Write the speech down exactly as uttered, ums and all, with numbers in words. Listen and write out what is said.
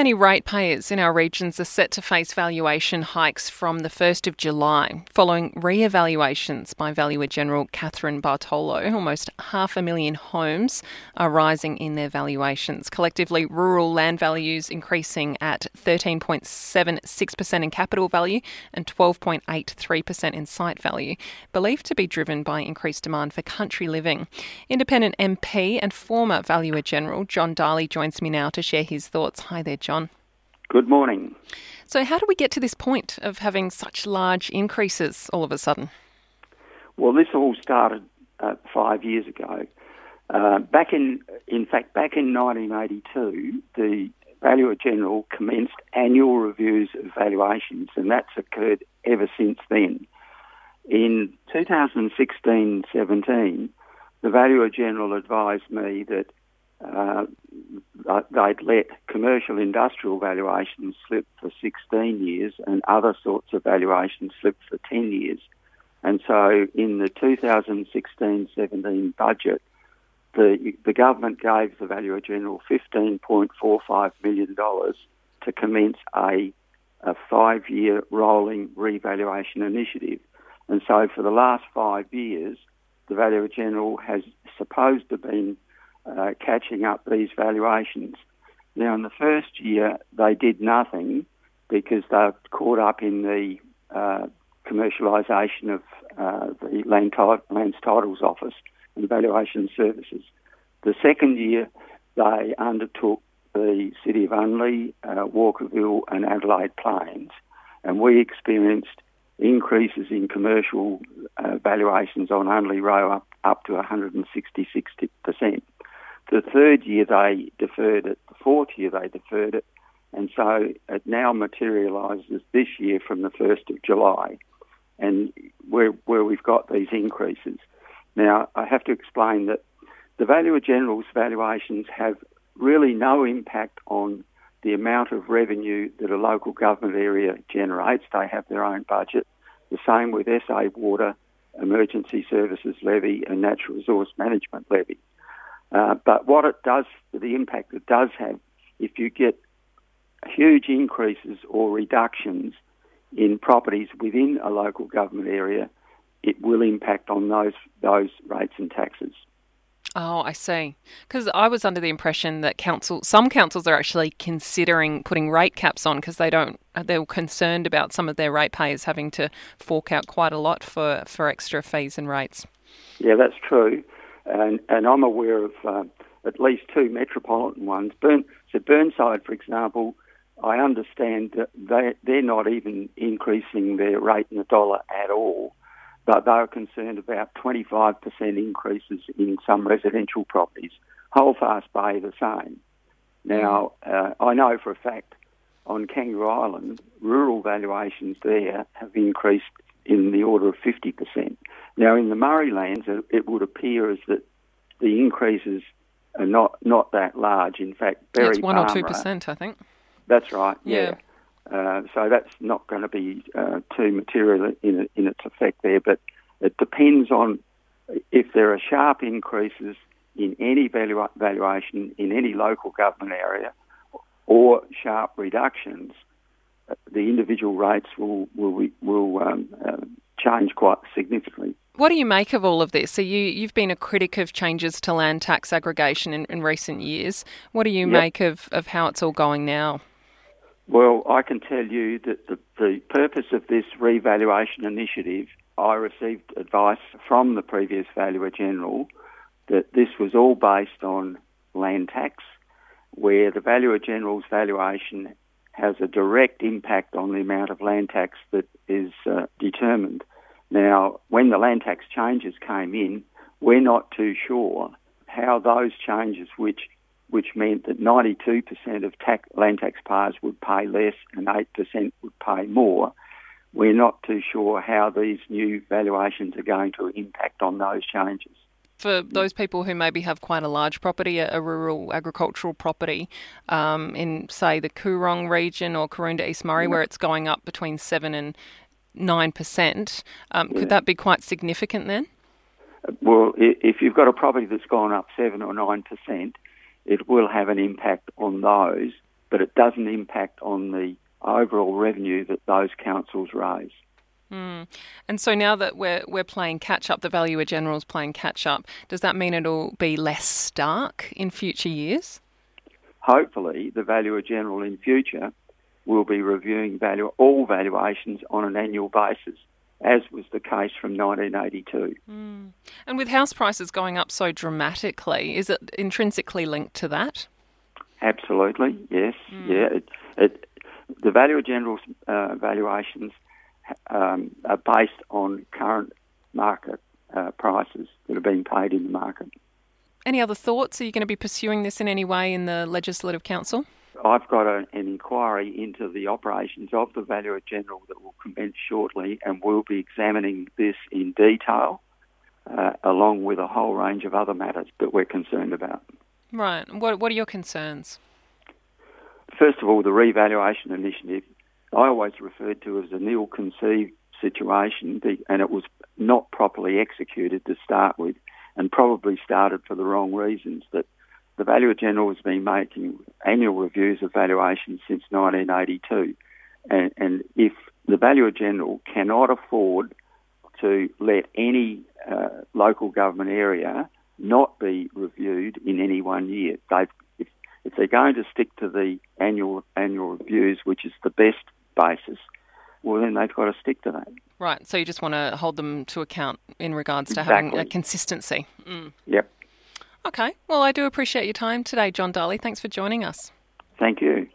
many ratepayers in our regions are set to face valuation hikes from the first of July, following re-evaluations by Valuer General Catherine Bartolo. Almost half a million homes are rising in their valuations. Collectively, rural land values increasing at thirteen point seven six percent in capital value and twelve point eight three percent in site value, believed to be driven by increased demand for country living. Independent M P and former Valuer General John Daly joins me now to share his thoughts. Hi there, John. Good morning. So how do we get to this point of having such large increases all of a sudden? Well, this all started uh, five years ago. Uh, back in, in fact, back in nineteen eighty-two, the Valuer General commenced annual reviews of valuations, and that's occurred ever since then. In two thousand sixteen seventeen, the Valuer General advised me that uh, they'd let commercial industrial valuations slip for sixteen years and other sorts of valuations slip for ten years. And so in the two thousand sixteen seventeen budget, the, the government gave the Valuer General fifteen point four five million dollars to commence a, a five-year rolling revaluation initiative. And so for the last five years, the Valuer General has supposed to have been uh, catching up these valuations. Now, in the first year, they did nothing because they were caught up in the uh, commercialisation of uh, the Land Tit- Lands Titles Office and Valuation Services. The second year, they undertook the City of Unley, uh, Walkerville and Adelaide Plains, and we experienced increases in commercial uh, valuations on Unley Row up, up to one hundred sixty-six percent. The third year they deferred it, the fourth year they deferred it, and so it now materialises this year from the first of July, and where, where we've got these increases. Now, I have to explain that the Valuer General's valuations have really no impact on the amount of revenue that a local government area generates. They have their own budget. The same with S A Water, Emergency Services Levy and Natural Resource Management Levy. Uh, but what it does, the impact it does have, if you get huge increases or reductions in properties within a local government area, it will impact on those those rates and taxes. Oh, I see. Because I was under the impression that council, some councils are actually considering putting rate caps on because they don't, they're concerned about some of their ratepayers having to fork out quite a lot for, for extra fees and rates. Yeah, that's true. And, and I'm aware of uh, at least two metropolitan ones. Burn, so Burnside, for example, I understand that they, they're not even increasing their rate in the dollar at all, but they are concerned about twenty-five percent increases in some residential properties. Holdfast Bay, the same. Now, uh, I know for a fact on Kangaroo Island, rural valuations there have increased in the order of fifty percent. Now, in the Murraylands, it, it would appear as that the increases are not, not that large. In fact, Berry yeah, it's one Palmer, or two percent, I think. That's right, yeah. yeah. Uh, so that's not going to be uh, too material in, in its effect there, but it depends on if there are sharp increases in any valu- valuation in any local government area or sharp reductions, the individual rates will will will um, uh, change quite significantly. What do you make of all of this? So you, you've been a critic of changes to land tax aggregation in, in recent years. What do you Yep. make of, of how it's all going now? Well, I can tell you that the, the purpose of this revaluation initiative, I received advice from the previous Valuer General that this was all based on land tax, where the Valuer General's valuation has a direct impact on the amount of land tax that is uh, determined. Now, when the land tax changes came in, we're not too sure how those changes, which which meant that ninety-two percent of tax, land taxpayers would pay less and eight percent would pay more, we're not too sure how these new valuations are going to impact on those changes. For those people who maybe have quite a large property, a, a rural agricultural property, um, in, say, the Coorong region or Karoonda East Murray, yeah. where it's going up between seven and nine percent, um, yeah. could that be quite significant then? Well, if you've got a property that's gone up seven or nine percent, it will have an impact on those. but it doesn't impact on the overall revenue that those councils raise. Mm. And so now that we're we're playing catch up, the Valuer General's playing catch up, does that mean it'll be less stark in future years? Hopefully, the Valuer General in future will be reviewing value all valuations on an annual basis, as was the case from nineteen eighty-two. Mm. And with house prices going up so dramatically, is it intrinsically linked to that? Absolutely, yes. Mm. Yeah, it, it, the Valuer General's uh, valuations um, are based on current market uh, prices that are being paid in the market. Any other thoughts? Are you going to be pursuing this in any way in the Legislative Council? I've got a, an inquiry into the operations of the Valuer General that will commence shortly, and we'll be examining this in detail, uh, along with a whole range of other matters that we're concerned about. Right. What What are your concerns? First of all, the revaluation initiative, I always referred to as an ill-conceived situation, and it was not properly executed to start with, and probably started for the wrong reasons. That the Valuer General has been making annual reviews of valuations since nineteen eighty-two, and, and if the Valuer General cannot afford to let any uh, local government area not be reviewed in any one year, they've, if, if they're going to stick to the annual annual reviews, which is the best basis, well, then they've got to stick to that. Right, so you just want to hold them to account in regards to Exactly. having a consistency. Mm. Yep. Okay, well, I do appreciate your time today, John Daly. Thanks for joining us. Thank you.